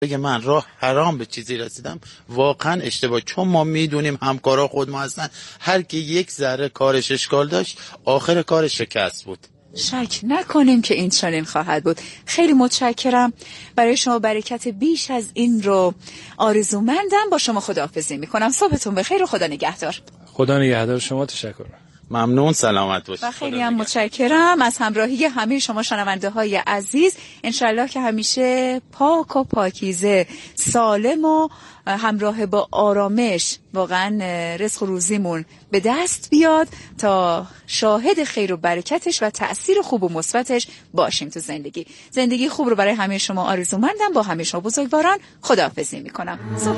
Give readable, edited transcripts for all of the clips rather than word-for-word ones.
بگه من راه حرام به چیزی رسیدم واقعا اشتباه، چون ما میدونیم همکارا خود ما هستن هر کی یک ذره کارش اشکال داشت آخر کارش شکست بود. شک نکنیم که این چنین خواهد بود. خیلی متشکرم. برای شما برکت بیش از این رو آرزومندم. با شما خداحافظی میکنم. صبحتون بخیر و خدا نگهدار. خدا نگهدار شما. تشکر. ممنون، سلامت باشید. و خیلی هم متشکرم از همراهی همه شما شنونده های عزیز. انشالله که همیشه پاک و پاکیزه، سالم و همراه با آرامش واقعا رزق و روزیمون به دست بیاد تا شاهد خیر و برکتش و تأثیر خوب و مثبتش باشیم تو زندگی خوب رو برای همه شما آرزومندم. با همه شما بزرگواران خداحافظی میکنم.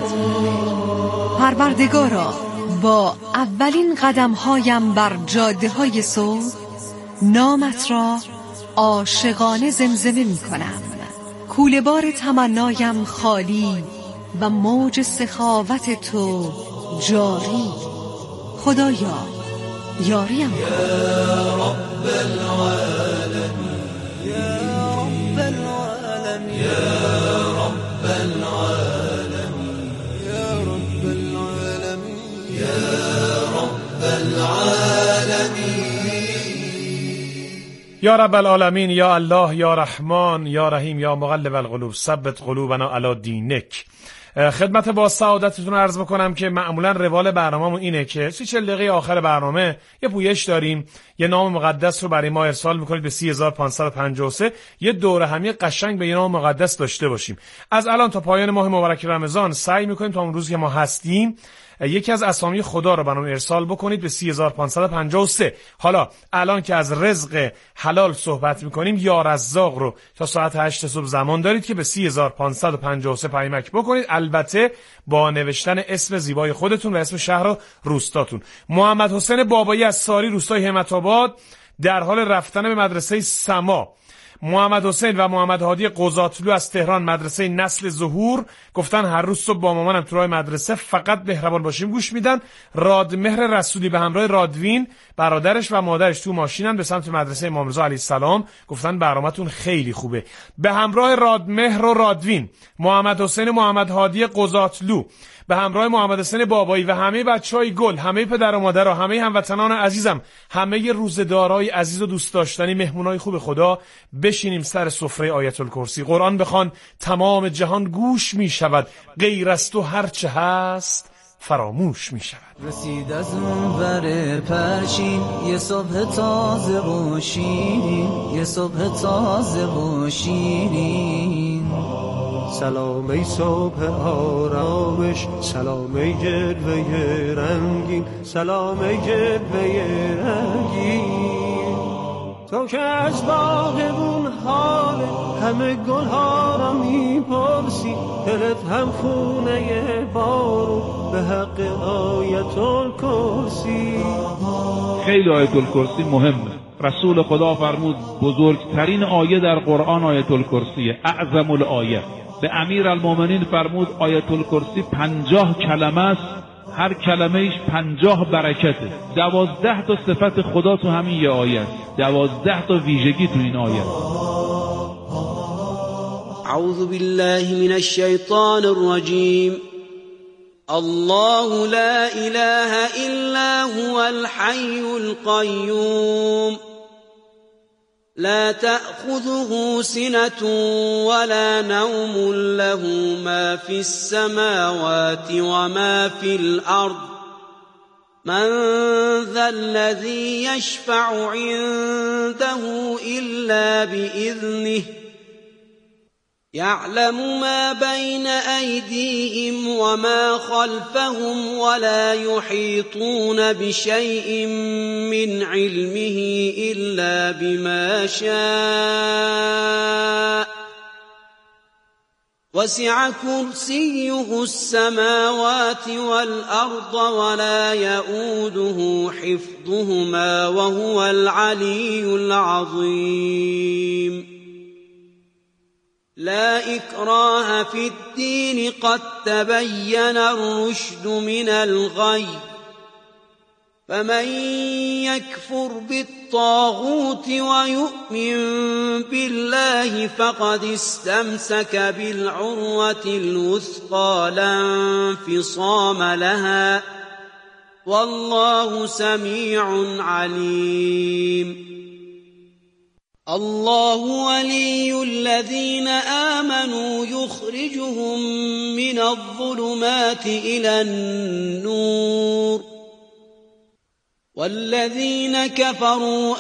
پروردگارا، با اولین قدم‌هایم بر جاده‌های صبح نامت را عاشقانه زمزمه می‌کنم. کوله‌بار تمنایم خالی و موج سخاوت تو جاری. خدایا یاریم کن. یا رب العالمین، یا رب العالمین، یا رب العالمین، یا رب العالمین، یا رب العالمین، یا رب العالمین، یا الله، یا رحمان، یا رحیم، یا مقلب القلوب ثبت قلوبنا علی دینک. خدمت با سعادتتون عرض بکنم که معمولا روال برنامه‌مون اینه که 30-40 دقیقه آخر برنامه یه پویش داریم، یه نام مقدس رو برای ما ارسال میکنید به 30553، یه دوره همی قشنگ به یه نام مقدس داشته باشیم. از الان تا پایان ماه مبارک رمضان سعی میکنیم تا اون روزی که ما هستیم یکی از اسامی خدا رو برام ارسال بکنید به 30553. حالا الان که از رزق حلال صحبت میکنیم، یا رزاق رو تا ساعت 8 صبح زمان دارید که به 30553 پیامک بکنید، البته با نوشتن اسم زیبای خودتون و اسم شهر و روستاتون. محمد حسین بابایی از ساری روستای همت‌آباد در حال رفتن به مدرسه سما. محمد حسین و محمد هادی قزاتلو از تهران مدرسه نسل ظهور گفتن هر روز صبح با مامانم تو راه مدرسه فقط مهربان باشیم گوش میدن. رادمهر رسولی به همراه رادوین برادرش و مادرش تو ماشینن به سمت مدرسه امام رضا علیه السلام، گفتن برنامه‌تون خیلی خوبه. به همراه رادمهر و رادوین، محمد حسین و محمد هادی قزاتلو به همراه محمد حسین بابایی و همه بچهای گل، همه پدر و مادر و همه هموطنان عزیزم، همه روزدارای عزیز و دوست داشتنی، مهمونای خوب خدا، بشینیم سر سفره آیت الکرسی. قرآن بخوان تمام جهان گوش می شود، غیر از تو هر چه هست فراموش می شود. رسید از اونور پرشین یه صبح تازه و شیرین، یه صبح تازه و شیرین. سلام ای صبح آرامش، سلام ای جلوه رنگین، سلام ای جلوه رنگین. تو که از باغبون حال همه گل ها را میپرسی، دلت هم خونه بارون به حق آیت الکرسی. خیلی آیت الکرسی مهمه. رسول خدا فرمود بزرگترین آیه در قرآن آیت الکرسیه، اعظم الآیه. به امیرالمومنین فرمود آیت الکرسی 50 کلمه است، هر کلمه ایش 50 برکته. 12 تا صفت خدا تو همین یه آیه است، 12 تا ویژگی تو این آیه. اعوذ بالله من الشیطان الرجیم. الله لا اله الا هو الحي القيوم لا تأخذه سنة ولا نوم له ما في السماوات وما في الأرض من ذا الذي يشفع عنده إلا بإذنه يعلم ما بين أيديهم وما خلفهم ولا يحيطون بشيء من علمه إلا بما شاء وسع كرسيه السماوات والأرض ولا يؤوده حفظهما وهو العلي العظيم لا إكراه في الدين قد تبين الرشد من الغي فمن يكفر بالطاغوت ويؤمن بالله فقد استمسك بالعروة الوثقى لا انفصام لها والله سميع عليم. الله ولي الذين آمنوا يخرجهم من الظلمات إلى النور والذين كفروا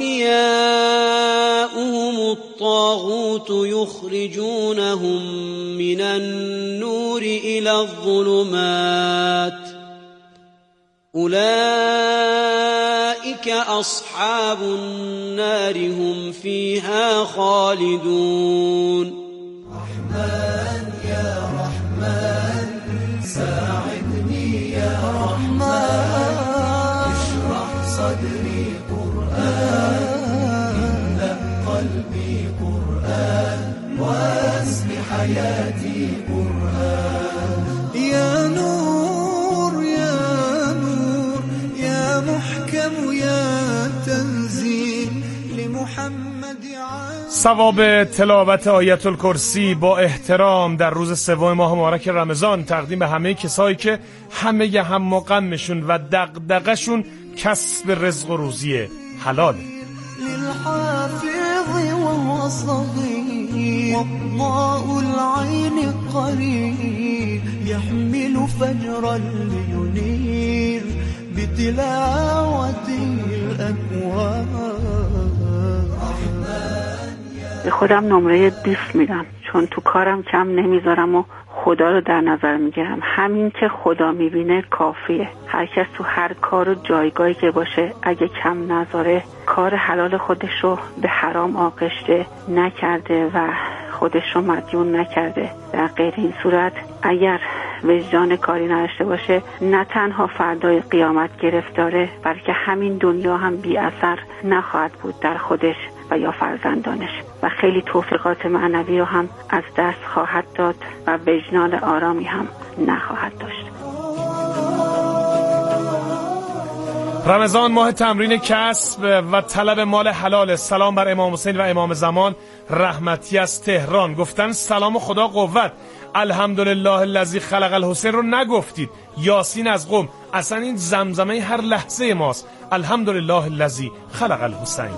أولياؤهم الطاغوت يخرجونهم من النور إلى الظلمات أولئك أصحاب النار هم فيها خالدون. رحمن يا رحمن ساعدني يا رحمن اشرح صدري قرآن املأ قلبي قرآن واسم حياتي قرآن. يا نور يا نور يا محكم يا تنزيل لمحمد ثواب تلاوت آیت الکرسی با احترام در روز سوم ماه مبارک رمضان تقدیم به همه کسایی که همه هم و غمشون و دغدغه‌شون کسب رزق و روزی حلاله. للحافظ وهو صغير وضاء العين قريب يحمل فجرا لينير بتلاوته الأكوان. به خودم نمره 20 میدم چون تو کارم کم نمیذارم و خدا رو در نظر میگیرم. همین که خدا میبینه کافیه. هر کس تو هر کار و جایگاهی که باشه اگه کم نذاره کار حلال خودش رو به حرام آغشته نکرده و خودش رو مدیون نکرده. در غیر این صورت اگر وجدان کاری نداشته باشه نه تنها فردای قیامت گرفتاره بلکه همین دنیا هم بی اثر نخواهد بود در خودش و یا فرزندانش و خیلی توفیقات معنوی رو هم از دست خواهد داد و وجدان آرامی هم نخواهد داشت. رمضان ماه تمرین کسب و طلب مال حلال. سلام بر امام حسین و امام زمان رحمتی از تهران. گفتن سلام و خدا قوت. الحمدلله الذی خلق الحسین رو نگفتید. یاسین از قم. اصلا این زمزمه هر لحظه ماست. الحمدلله الذی خلق الحسین.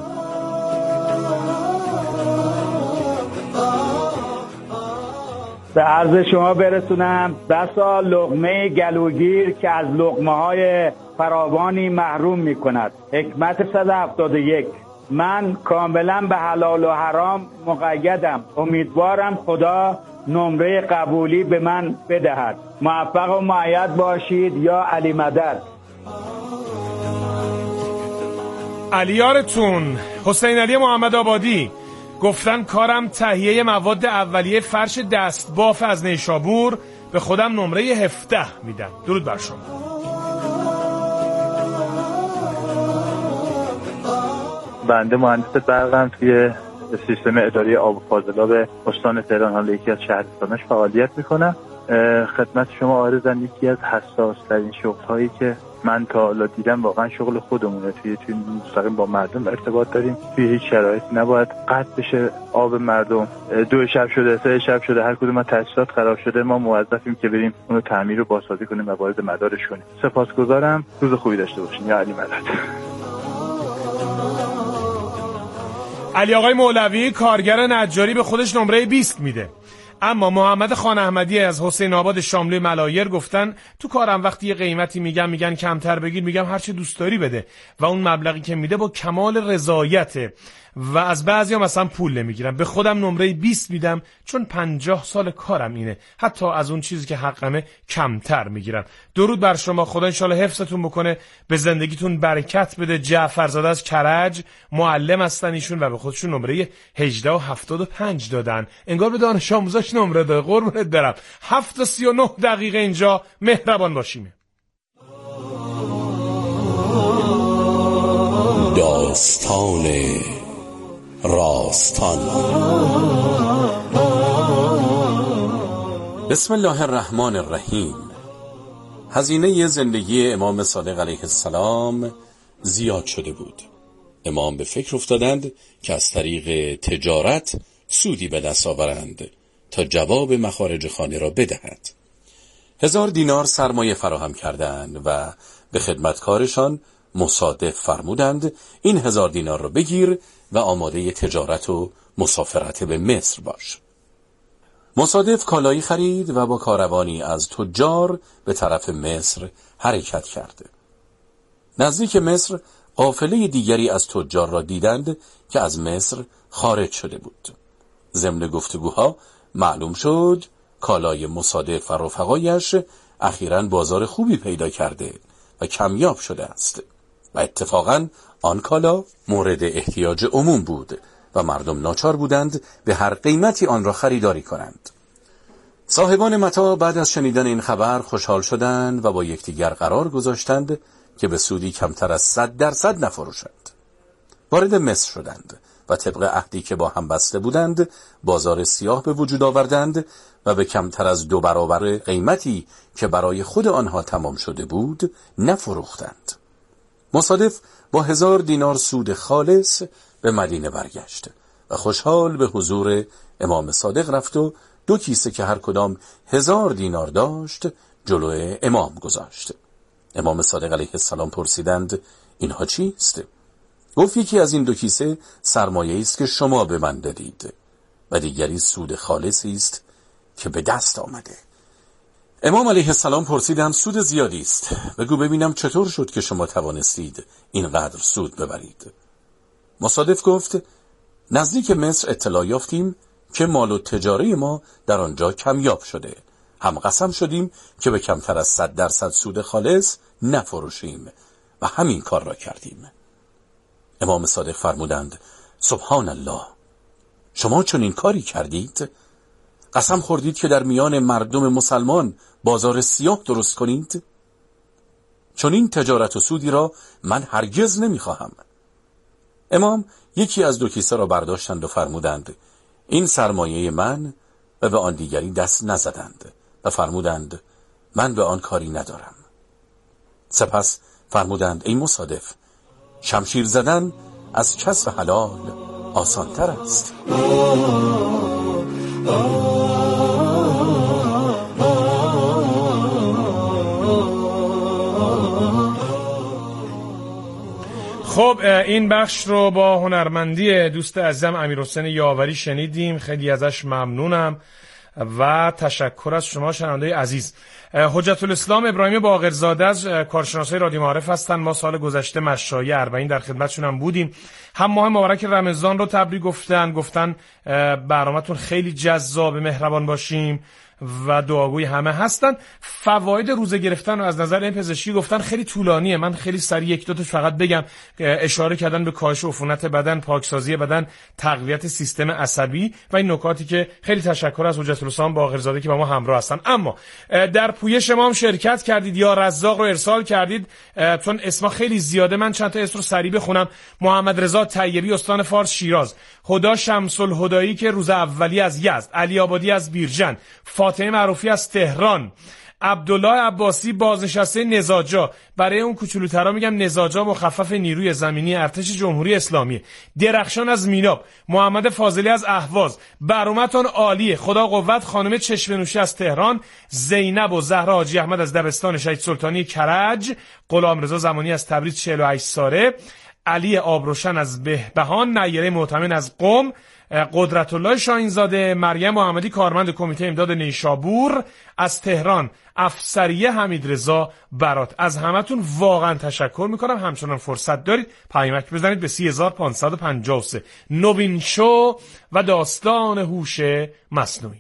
به عرض شما برسونم بسا لقمه گلوگیر که از لقمه های فراوانی محروم می کند. حکمت 171. من کاملا به حلال و حرام مقیدم. امیدوارم خدا نمره قبولی به من بدهد. موفق و مؤید باشید یا علی مدد. علیارتون حسین علی محمد آبادی گفتن کارم تهیه مواد اولیه فرش دست باف از نیشابور. به خودم نمره 17 میدم. درود بر شما. بنده مهندس برقم توی سیستم اداری آب و فاضلاب استان تهران، حالا یکی از شهرستانش فعالیت میکنم. خدمت شما عارضم یکی از حساس ترین شغل هایی که من تا حالا دیدم واقعا شغل خودمونه. توی مستقیم با مردم ارتباط داریم. توی هیچ شرایطی نباید قطع بشه آب مردم. 2 شب شده 3 شب شده هر کدوم از تاسیسات خراب شده ما موظفیم که بریم اونو تعمیر و بازسازی کنیم و وارد مدارش کنیم. سپاسگزارم. روز خوبی داشته باشین. یا علی مدد. علی آقای مولوی کارگر نجاری به خودش نمره 20 میده. اما محمد خان احمدی از حسین آباد شاملو ملایر گفتن تو کارم وقتی یه قیمتی میگن کمتر بگیر، میگم هر چه دوست داری بده و اون مبلغی که میده با کمال رضایته و از بعضیا مثلا پول نمیگیرم. به خودم نمره 20 میدم چون 50 سال کارم اینه. حتی از اون چیزی که حقمه کمتر میگیرم. درود بر شما. خدا ان شاءالله حفظتون بکنه، به زندگیتون برکت بده. جعفرزاده از کرج معلم هستن ایشون و به خودشون نمره 18 و 75 دادن. انگار به دانش آموزاش نمره داده. قربونت برم. 7:39 اینجا. مهربان باشیم. داستان راستان. بسم الله الرحمن الرحیم. هزینه زندگی امام صادق علیه السلام زیاد شده بود. امام به فکر افتادند که از طریق تجارت سودی به دست آورند تا جواب مخارج خانه را بدهد. 1000 دینار سرمایه فراهم کردند و به خدمتکارشان مصادف فرمودند این 1000 دینار را بگیر و آماده تجارت و مسافرت به مصر باش. مصادف کالایی خرید و با کاروانی از تجار به طرف مصر حرکت کرد. نزدیک مصر قافله دیگری از تجار را دیدند که از مصر خارج شده بود. ضمن گفتگوها معلوم شد کالای مصادف و رفقایش اخیراً بازار خوبی پیدا کرده و کمیاب شده است و اتفاقاً آن کالا مورد احتیاج عموم بود و مردم ناچار بودند به هر قیمتی آن را خریداری کنند. صاحبان متاع بعد از شنیدن این خبر خوشحال شدند و با یکدیگر قرار گذاشتند که به سودی کمتر از 100% نفروشند. وارد مصر شدند و طبق عهدی که با هم بسته بودند بازار سیاه به وجود آوردند و به کمتر از 2 برابر قیمتی که برای خود آنها تمام شده بود نفروختند. مصادف با 1000 دینار سود خالص به مدینه برگشت و خوشحال به حضور امام صادق رفت و 2 کیسه که هر کدام 1000 دینار داشت جلوی امام گذاشت. امام صادق علیه السلام پرسیدند اینها چیست؟ گفت یکی از این 2 کیسه سرمایه‌ای است که شما به من دادید و دیگری سود خالصی است که به دست آمده. امام علیه السلام پرسیدند سود زیادی است، بگو ببینم چطور شد که شما توانستید اینقدر سود ببرید؟ مصادف گفت نزدیک مصر اطلاع یافتیم که مال و تجاره ما در آنجا کمیاب شده. هم قسم شدیم که به کمتر از 100% سود خالص نفروشیم و همین کار را کردیم. امام صادق فرمودند سبحان الله، شما چون این کاری کردید؟ قسم خوردید که در میان مردم مسلمان بازار سیاه درست کنید؟ چون این تجارت و سودی را من هرگز نمیخواهم. امام یکی از 2 کیسه را برداشتند و فرمودند این سرمایه من و به آن دیگری دست نزدند و فرمودند من به آن کاری ندارم. سپس فرمودند ای مصادف، شمشیر زدن از کسب حلال آسانتر است. خب این بخش رو با هنرمندی دوست عزیزم امیرحسین یاوری شنیدیم. خیلی ازش ممنونم و تشکر از شما شنونده‌ی عزیز. حجت الاسلام ابراهیم باقرزاده از کارشناسای رادیو معارف هستن. ما سال گذشته مشایع 40 در خدمتشون هم بودیم. هم ماه مبارک رمضان رو تبریک گفتن برنامه‌تون خیلی جذاب، مهربان باشیم و دعاگوی همه هستن. فواید روزه گرفتن رو از نظر این پزشکی گفتن خیلی طولانیه. من خیلی سریع 1-2 تا فقط بگم. اشاره کردن به کاهش عفونت بدن، پاکسازی بدن، تقویت سیستم عصبی و این نکاتی که خیلی تشکر از حجت الاسلام باقرزاده که با ما همراه هستن. اما در پویش ما هم شرکت کردید یا رزاق رو ارسال کردید، چون اسما خیلی زیاده من چند تا اسم رو سریع بخونم. محمد رضا طیبی استان فارس شیراز، هدا شمس الهدایی که روز اولی از یزد، علی آبادی از بیرجن، فاطمه معروفی از تهران، عبدالله عباسی بازنشسته نزاجا، برای اون کوچولوترا میگم نزاجا مخفف نیروی زمینی ارتش جمهوری اسلامی، درخشان از میناب، محمد فاضلی از اهواز، برامتون عالیه، خدا قوت خانم چشمنوشی از تهران، زینب و زهرا حاجی احمد از دبستان شهید سلطانی کرج، غلامرضا زمانی از تبریز 48 ساله، علی آبروشن از بهبهان، نیره معتمن از قم، قدرت الله شاهینزاده، مریم محمدی کارمند کمیته امداد نیشابور از تهران، افسریه حمیدرضا برات. از همتون واقعا تشکر میکنم. همچنان فرصت دارید پیامک بزنید به 3553. نوین شو و داستان هوش مصنوعی.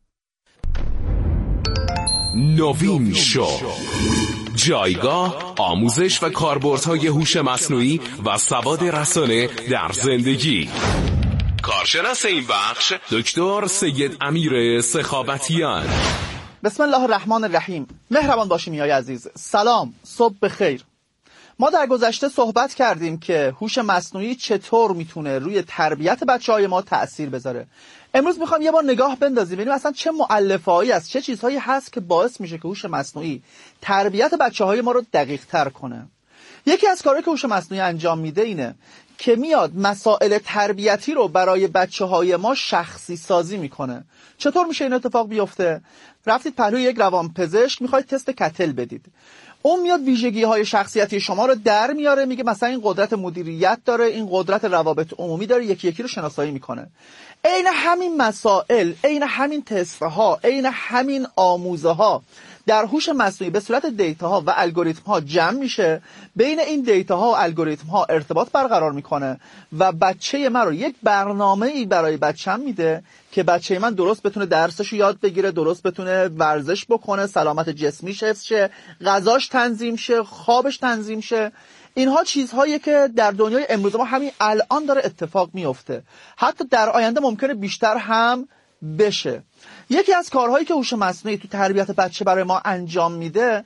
نوین شو، جایگاه آموزش و کاربردهای هوش مصنوعی و سواد رسانه در زندگی. کارشناس این بخش دکتر سید امیر سخاوتیان. بسم الله الرحمن الرحیم. مهربان باشیم میای عزیز. سلام، صبح بخیر. ما در گذشته صحبت کردیم که هوش مصنوعی چطور میتونه روی تربیت بچه‌های ما تأثیر بذاره. امروز میخوام یه بار نگاه بندازیم ببینیم اصلا چه مؤلفه‌ای است، چه چیزهایی هست که باعث میشه که هوش مصنوعی تربیت بچه‌های ما رو دقیق‌تر کنه. یکی از کارهایی که هوش مصنوعی انجام میده اینه که میاد مسائل تربیتی رو برای بچه‌های ما شخصی سازی میکنه. چطور میشه این اتفاق بیفته؟ رفتید پهلوی یک روانپزشک، میخواید تست کتل بدید، اون میاد ویژگی‌های شخصیتی شما رو در میاره، میگه مثلا این قدرت مدیریت داره، این قدرت روابط عمومی داره، یکی یکی رو شناسایی میکنه. عین همین مسائل، عین همین تست‌ها، عین همین آموزه‌ها در هوش مصنوعی به صورت دیتاها و الگوریتم‌ها جمع میشه، بین این دیتاها و الگوریتم‌ها ارتباط برقرار میکنه و بچه من رو یک برنامه‌ای برای بچه‌م میده که بچه من درست بتونه درسش رو یاد بگیره، درست بتونه ورزش بکنه، سلامت جسمیش حفظ شه، غذاش تنظیم شه، خوابش تنظیم شه. اینها چیزهایی که در دنیای امروز ما همین الان داره اتفاق میفته، حتی در آینده ممکنه بیشتر هم بشه. یکی از کارهایی که هوش مصنوعی تو تربیت بچه برای ما انجام میده،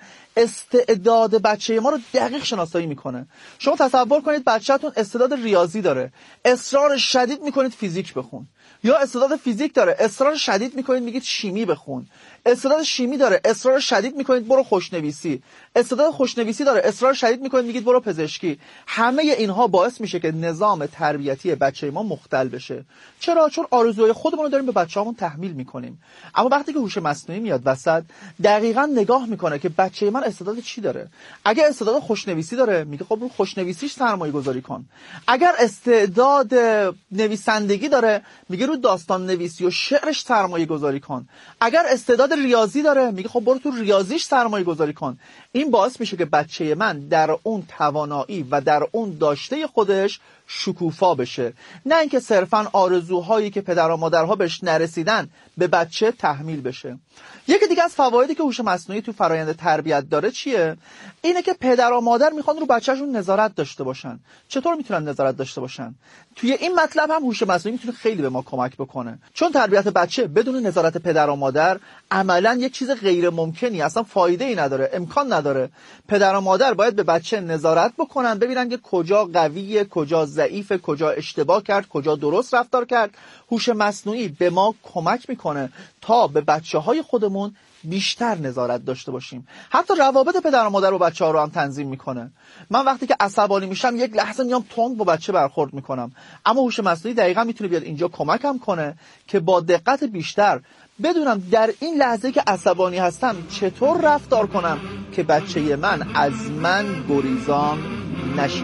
استعداد بچه ما رو دقیق شناسایی میکنه. شما تصور کنید بچه‌تون استعداد ریاضی داره، اصرار شدید میکنید فیزیک بخون، یا استعداد فیزیک داره، اصرار شدید میکنید میگید شیمی بخون، استعداد شیمی داره، اصرار شدید میکنید برو خوشنویسی، استعداد خوشنویسی داره، اصرار شدید میکنید میگید برو پزشکی. همه اینها باعث میشه که نظام تربیتی بچه ما مختل بشه. چرا؟ چون آرزوهای خودمون رو داریم به بچه‌مون تحمیل میکنیم. اما وقتی که هوش مصنوعی میاد وسط، دقیقاً نگاه میکنه که بچه من استعداد چی داره. اگه استعداد خوشنویسی داره، میگه خب رو خوشنویسیش سرمایه گذاری کن. اگر استعداد نویسندگی داره، میگه رو داستان نویسی و شعرش سرمایه گذاری کن. اگر استعداد ریاضی داره، میگه خب برو تو ریاضیش سرمایه گذاری کن. این باعث میشه که بچه من در اون توانایی و در اون داشته خودش شکوفا بشه، نه اینکه صرفاً آرزوهایی که پدر و مادرها بهش نرسیدن به بچه تحمیل بشه. یکی دیگه از فوایدی که هوش مصنوعی تو فرایند تربیت داره چیه؟ اینه که پدر و مادر میخوان رو بچه‌شون نظارت داشته باشن. چطور میتونن نظارت داشته باشن؟ توی این مطلب هم هوش مصنوعی میتونه خیلی به ما کمک بکنه، چون تربیت بچه بدون نظارت پدر و مادر عملاً یک چیز غیر ممکنی، اصلا فایده‌ای نداره، امکان نداره. پدر و مادر باید به بچه نظارت بکنن، ببینن که کجا قویه، کجا ضعیفه، کجا اشتباه کرد، کجا درست رفتار کرد. هوش مصنوعی به ما کمک میکنه تا به بچه‌های خودمون بیشتر نظارت داشته باشیم. حتی روابط پدر و مادر و بچه‌ها رو هم تنظیم میکنه. من وقتی که عصبانی میشم یک لحظه میام تند با بچه برخورد میکنم، اما هوش مصنوعی دقیقاً میتونه بیاد اینجا کمکم کنه که با دقت بیشتر بدونم در این لحظه که عصبانی هستم چطور رفتار کنم که بچه من از من گریزان نشه.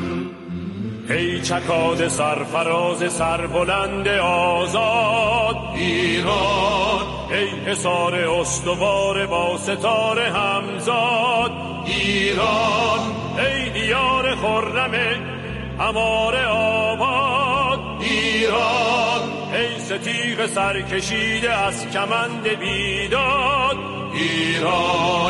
ای چکاد سرفراز سربلند آزاد ایران، ای حصار استوار با ستاره همزاد ایران، ای دیار خرم هماره آباد ایران، ای ستیغ سرکشیده از کمند بیداد ایران.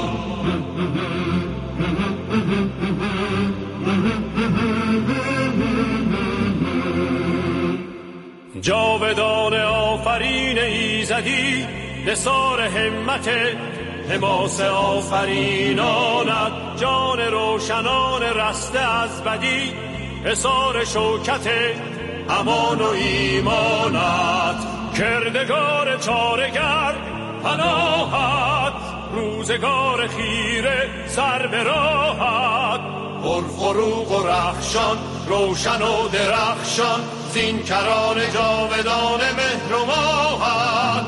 جاودان آفرین ایزدی نثار همت حماس آفرینانت، جان روشنان رسته از بدی حصار شوکت امان و ایمانت، کردگار چارگر پناهت، روزگار خیره سر به راحت، پرفروغ و رخشان روشن و درخشان، زین کران جاودان مهر و ماهت.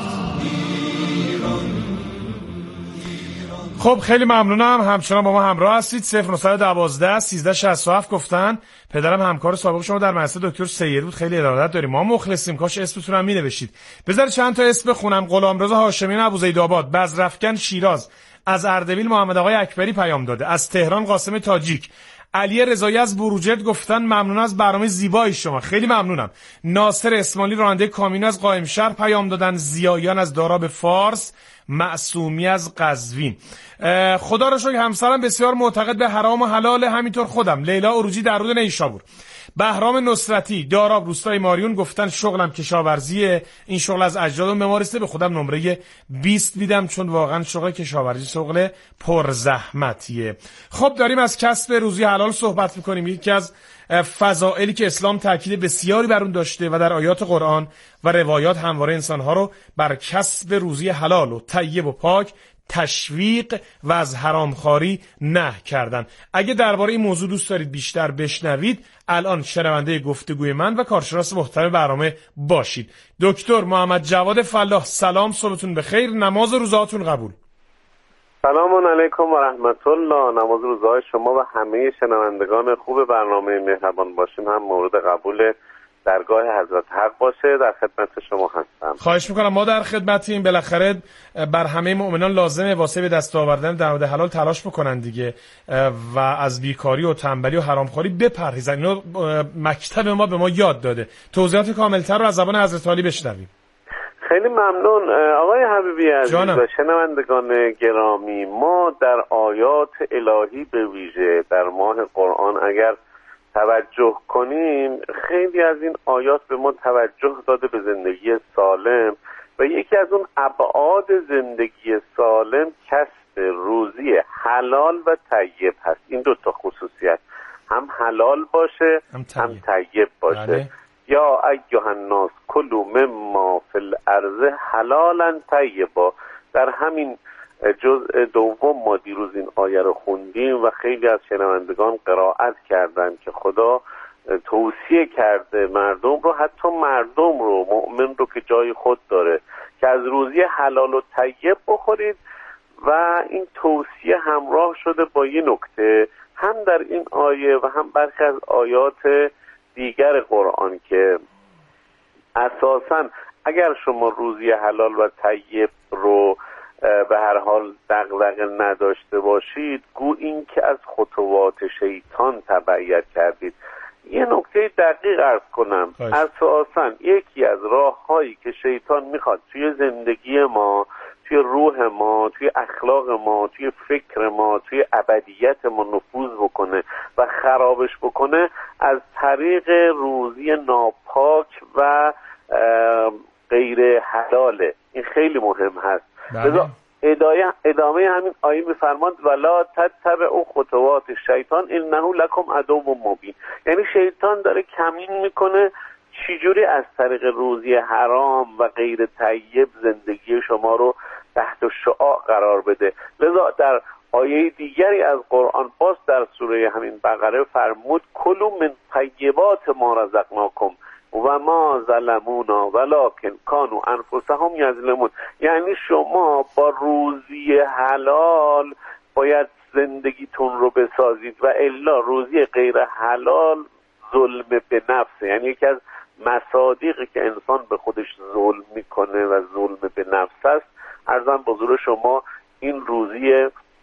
خب خیلی ممنونم، همچنان با ما همراه هستید. 0912 1367 گفتن. پدرم همکار سابق شما در مدرسه دکتر سید بود، خیلی ارادت داریم. ما مخلصیم، کاش اسمتون هم می‌نوشتید. بذار چند تا اسم بخونم. غلامرضا هاشمیان ابوزیدآباد، بزرافکن شیراز، از اردبیل محمد آقای اکبری پیام داده، از تهران قاسم تاجیک، علی رضایی از بروجرد گفتن ممنون از برنامه زیبای شما، خیلی ممنونم. ناصر اسماعیلی راننده کامیون از قائم شهر پیام دادن، زیایان از داراب فارس، معصومی از قزوین. خدا را شکر همسرم بسیار معتقد به حرام و حلال، همینطور خودم. لیلا عروجی در رود نیشابور. بهرام نصرتی داراب روستای ماریون گفتن شغلم کشاورزیه، این شغل از اجدادم به ما رسیده، به خودم نمره 20 میدم چون واقعا شغل کشاورزی شغل پرزحمتیه. خب داریم از کسب روزی حلال صحبت میکنیم. یکی از فضائلی که اسلام تاکید بسیاری بر اون داشته و در آیات قرآن و روایات همواره انسانها رو بر کسب روزی حلال و طیب و پاک تشویق و از حرامخواری نهی کردن. اگه درباره این موضوع دوست دارید بیشتر بشنوید، الان شنونده گفتگوی من و کارشناس محترم برنامه باشید. دکتر محمد جواد فلاح، سلام، صبحتون بخیر، نماز روزهاتون قبول. سلام علیکم و رحمت الله. نماز روزهای شما و همه شنوندگان خوب برنامه مهربان باشیم هم مورد قبول درگاه حضرت حق باشه. در خدمت شما هستم. خواهش میکنم، ما در خدمتیم. بالاخره بر همه مؤمنان لازمه واسه به دست آوردن درآمد حلال تلاش بکنن دیگه و از بیکاری و تنبلی و حرامخوری بپرهیزن. اینو مکتب ما به ما یاد داده. توضیحات کاملتر رو از زبان حضرت علی بشنویم. خیلی ممنون آقای حبیبی عزیز و شنوندگان گرامی. ما در آیات الهی به ویژه در ماه قرآن اگر توجه کنیم، خیلی از این آیات به ما توجه داده به زندگی سالم و یکی از اون ابعاد زندگی سالم کسب روزی حلال و طیب هست. این دو تا خصوصیت، هم حلال باشه هم طیب باشه. بله. یا ایها الناس کلوا مما فی الارض حلالا طیبا. در همین جزء دوم ما دیروز این آیه رو خوندیم و خیلی از شنوندگان قرائت کردن که خدا توصیه کرده مردم رو، حتی مردم رو، مؤمن رو که جای خود داره، که از روزی حلال و طیب بخورید و این توصیه همراه شده با یه نکته هم در این آیه و هم برخی از آیات دیگر قرآن که اساساً اگر شما روزی حلال و طیب رو به هر حال دغدغه نداشته باشید، گو این که از خطوات شیطان تبعیت کردید. یه نکته دقیق عرض کنم، اساساً یکی از راه‌هایی که شیطان میخواد توی زندگی ما، توی روح ما، توی اخلاق ما، توی فکر ما، توی ابدیت ما نفوذ بکنه و خرابش بکنه، از طریق روزی ناپاک و غیر حلاله. این خیلی مهم هست. ادامه همین آیه میفرماند ولا تتبعوا خطوات الشیطان انه لکم عدو مبین. یعنی شیطان داره کمین میکنه چجوری از طریق روزی حرام و غیر طیب زندگی شما رو تحت شعاع قرار بده. لذا در آیه دیگری از قرآن باز در سوره همین بقره فرمود کلوا من طیبات ما رزقناکم و ما ظلمونا ولکن کانوا انفسهم یظلمون. یعنی شما با روزی حلال باید زندگیتون رو بسازید و الا روزی غیر حلال ظلم به نفسه. یعنی یکی از مصادیقی که انسان به خودش ظلم میکنه و ظلم به نفس است. عرضم به حضور شما این روزی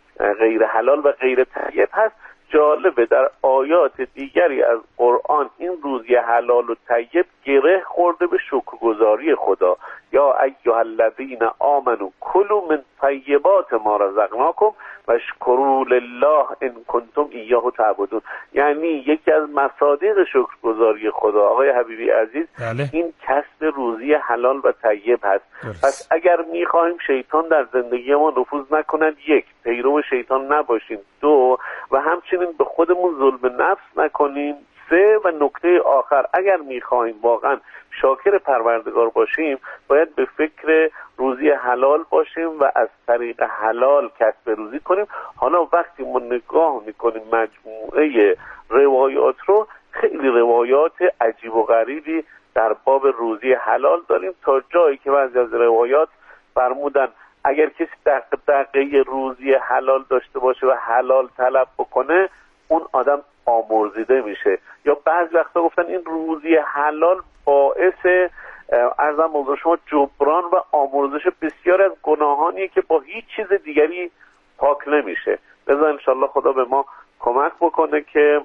غیر حلال و غیر طیب هست. جالبه در آیات دیگری از قرآن این روزی حلال و طیب گره خورده به شکرگزاری خدا. یا ایها الذین آمنوا کلوا من طیبات ما رزقناکم واشکروا لله ان کنتم ایاه تعبدون. یعنی یکی از مصادیق شکرگزاری خدا آقای حبیبی عزیز این کسب روزی حلال و طیب هست. پس اگر میخواهیم شیطان در زندگی ما نفوذ نکند، یک، پیرو شیطان نباشیم، دو، و همچنین به خودمون ظلم نفس نکنیم، سه، و نکته آخر اگر میخواهیم واقعا شاکر پروردگار باشیم باید به فکر روزی حلال باشیم و از طریق حلال کسب روزی کنیم. حالا وقتی ما نگاه میکنیم مجموعه روایات رو، خیلی روایات عجیب و غریبی در باب روزی حلال داریم، تا جایی که بعضی از روایات فرمودن اگر کسی دغدغه روزی حلال داشته باشه و حلال طلب بکنه اون آدم آمرزیده میشه. یا بعضی وقتا گفتن این روزی حلال باعث عرضم به شما جبران و آمرزش بسیار از گناهانیه که با هیچ چیز دیگری پاک نمیشه. لذا انشالله خدا به ما کمک بکنه که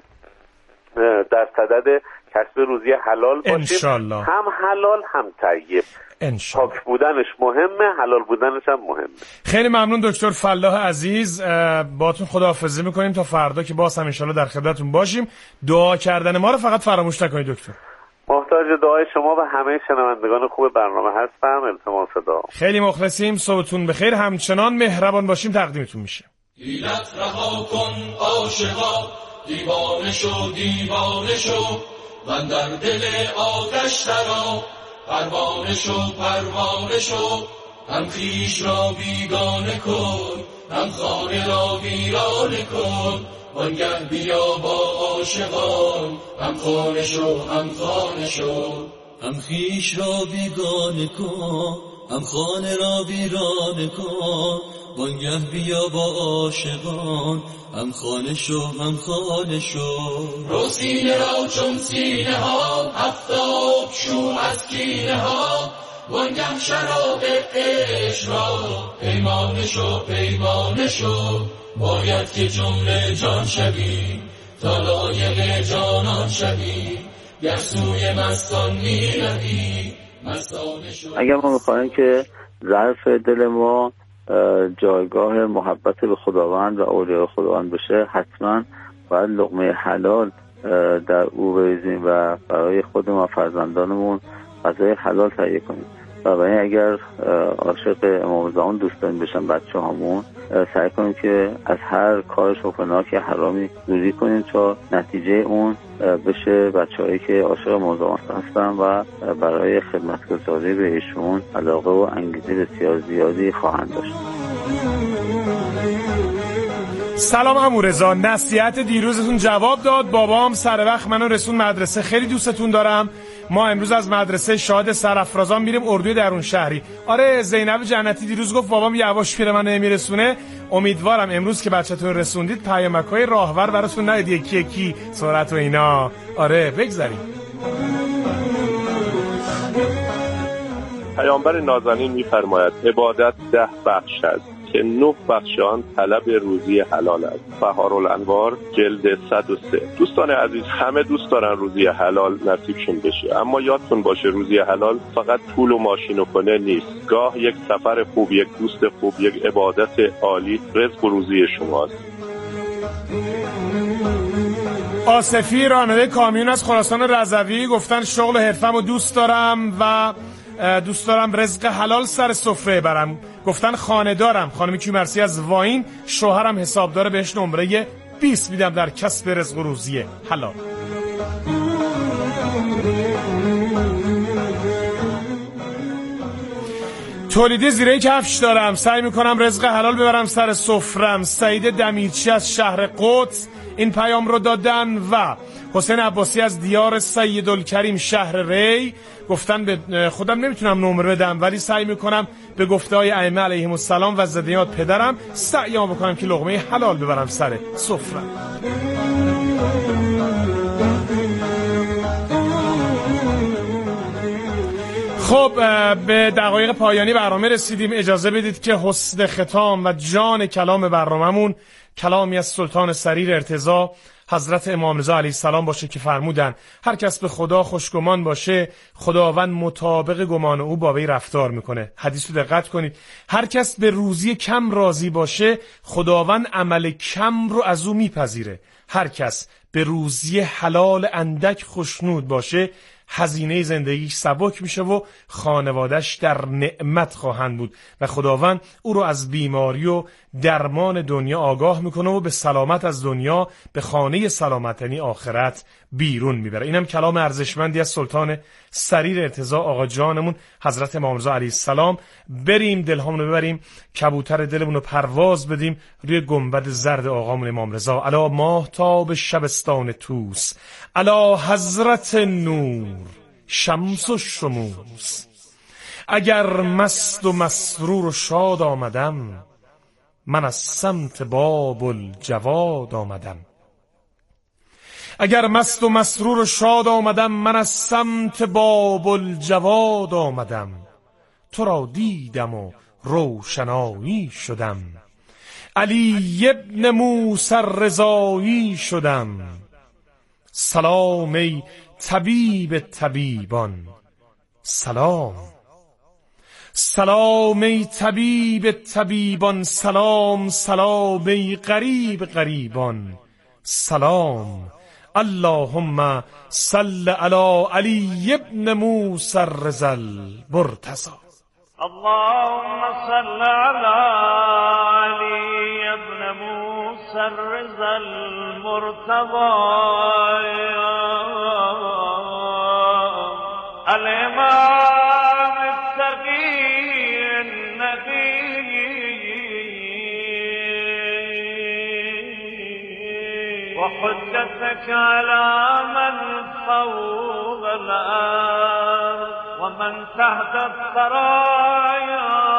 در صدد کسب روزی حلال باشیم، هم حلال هم طیب. پاک بودنش مهمه، حلال بودنش هم مهمه. خیلی ممنون دکتر فلاح عزیز، باهاتون خداحافظی میکنیم تا فردا که باز هم انشالله در خدمتتون باشیم. دعا کردن ما رو فقط فراموش نکنید دکتر. محتاج دعای شما و همه شنوندگان خوب برنامه هستم. التماس دعا. خیلی مخلصیم. صبحتون بخیر. همچنان مهربان باشیم تقدیمتون میشه. حیلت رها کن عاشقا دیوانه شو دیوانه شو من در دل آتش درآ پروانه شو پروانه شو هم خویش را بیگانه کن هم خانه را ویرانه کن وانگه بیا با عاشقان هم خانه شو هم خانه شو هم خویش را بیگانه کن هم خانه را ویرانه کن وانگه بیا با عاشقان هم خانه شو هم خانه شو رو سینه را چون سینه ها هفتاد شو از کینه ها وانگه شراب عشق را پیمانه شو پیمانه شو باید که جمله جان شوی تا لایق جانان شوی گر سوی مستان می روی مستانه شو. اگر ما میخواهیم که ظرف دل ما جایگاه محبت به خداوند و اولیاء خداوند بشه حتما باید لقمه حلال در او بریزیم و برای خودمون و فرزندانمون غذای حلال تهیه کنیم و برای اگر عاشق امام زمان دوست داریم بشن بچه هامون سعی کنیم که از هر کار شوخناک حرامی دوری کنیم تا نتیجه اون بشه بچه هایی که عاشق امام زمان هستن و برای خدمتگزاری به ایشون علاقه و انگیزه بسیار زیادی خواهند داشت. سلام عمو رضا، نصیحت دیروزتون جواب داد. بابام سر وقت منو رسون مدرسه، خیلی دوستتون دارم. ما امروز از مدرسه شهاد سرافرازان میریم اردوی درون شهری. آره زینب جنتی دیروز گفت بابام یواش پیره منو نمیرسونه. امیدوارم امروز که بچه‌تون رسوندید پیامک‌های راهور براتون نیاد یکی یکی سرعت و اینا. آره بگذاریم. پیامبر نازنین می‌فرماید عبادت 10 بخش است که 9 بخش آن طلب روزی حلال است. بهارالانوار جلد 103. دوستان عزیز، همه دوست دارن روزی حلال نصیبشون بشه، اما یادتون باشه روزی حلال فقط پول و ماشین و خونه نیست. گاه یک سفر خوب، یک دوست خوب، یک عبادت عالی رزق و روزی شماست. آصفی راننده کامیون از خراسان رضوی گفتن شغل و حرفمو دوست دارم و دوست دارم رزق حلال سر سفره برم. گفتن خانه دارم. خانم کیومرثی از واین شوهرم حسابدار، بهش نمره 20 میدم در کسب رزق و روزی حلال. تولیدی زیره کفش دارم، سعی میکنم رزق حلال ببرم سر سفرم. سعید دمیرچی از شهر قدس این پیام رو دادن و حسین عباسی از دیار سیدالکریم شهر ری گفتن به خودم نمیتونم نمره بدم ولی سعی میکنم به گفته های ائمه علیهم السلام و زدیات پدرم سعیام بکنم که لقمه حلال ببرم سر سفرم. خب به دقایق پایانی برنامه رسیدیم. اجازه بدید که حسن ختام و جان کلام برنامه‌مون کلامی از سلطان سریر ارتضی حضرت امام رضا علیه السلام باشه که فرمودن هر کس به خدا خوشگمان باشه خداوند مطابق گمان او با وی رفتار میکنه. حدیث رو دقت کنید. هر کس به روزی کم راضی باشه خداوند عمل کم رو از او میپذیره. هر کس به روزی حلال اندک خوشنود باشه هزینه زندگیش سبک میشه و خانوادش در نعمت خواهند بود و خداوند او رو از بیماری و درمان دنیا آگاه میکنه و به سلامت از دنیا به خانه سلامت یعنی آخرت بیرون میبره. اینم کلام ارزشمندی از سلطان سریر ارتضی آقا جانمون حضرت امام رضا علیه السلام. بریم دلهامونو ببریم، کبوتر دلمونو پرواز بدیم روی گنبد زرد آقامون امام رضا علی ماهتاب شبستان توس علی حضرت نور شمس و شموس. اگر مست و مسرور و شاد آمدم من از سمت باب الجواد آمدم. اگر مست و مسرور و شاد آمدم من از سمت باب الجواد آمدم. تو را دیدم و روشنایی شدم علی ابن موسی رضایی شدم. سلام ای طبیب طبیبان سلام. سلام ای طبیب طبیبان سلام. سلام ای غریب غریبان سلام. اللهم صل علی علی ابن موسی الرضا المرتضی. اللهم صل علی علی ابن موسی منقذ المرتضى الإمام التقي النقي وحجتك على من فوق الأرض ومن تحت الثرايا